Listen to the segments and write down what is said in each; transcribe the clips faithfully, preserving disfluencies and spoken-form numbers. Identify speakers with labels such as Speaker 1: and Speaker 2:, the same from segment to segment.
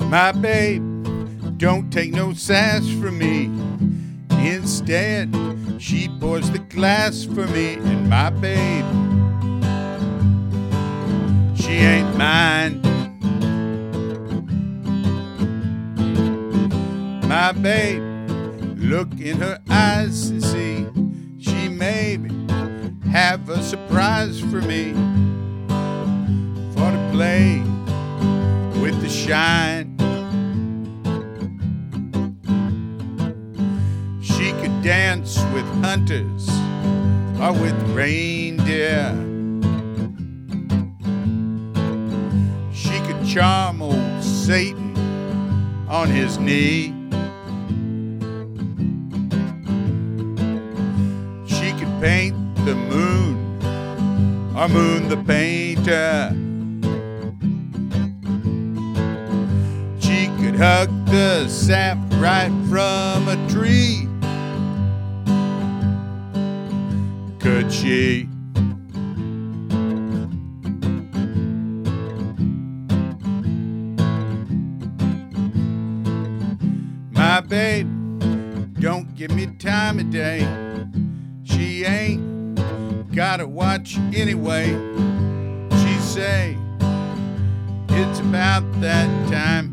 Speaker 1: My babe don't take no sass from me. Instead, she pours the glass for me. And my babe, she ain't mine. My babe, look in her eyes and see she maybe have a surprise for me, for to play with the shine. She could dance with hunters or with reindeer. She could charm old Satan on his knee. She could paint the moon or Moon the painter. She could hug the sap right from a tree. Could she? My babe don't give me time of day. She ain't gotta watch anyway. She say it's about that time.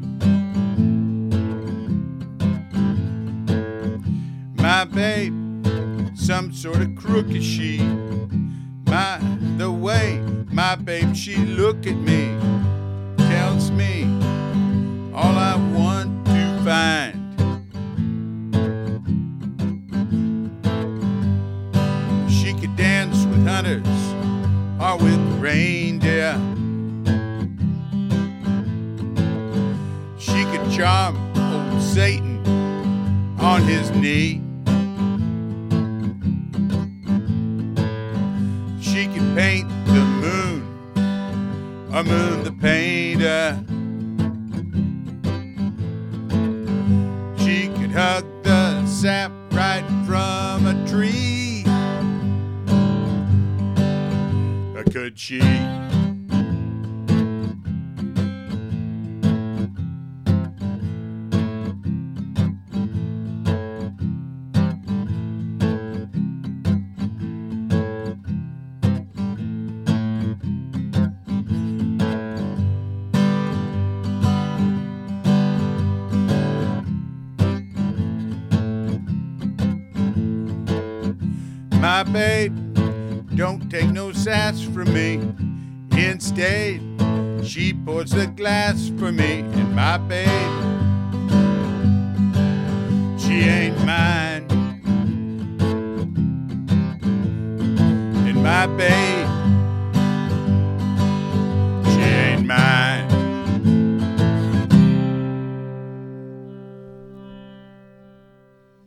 Speaker 1: My babe, some sort of crook is she. My, the way my babe, she look at me, tells me all I want to find. She could dance with hunters or with reindeer. She could charm old Satan on his knee. She could paint the moon, or Moon the painter. She could hug the sap right from a tree. Or could she? My babe don't take no sass from me. Instead, she pours the glass for me. And my babe, she ain't mine.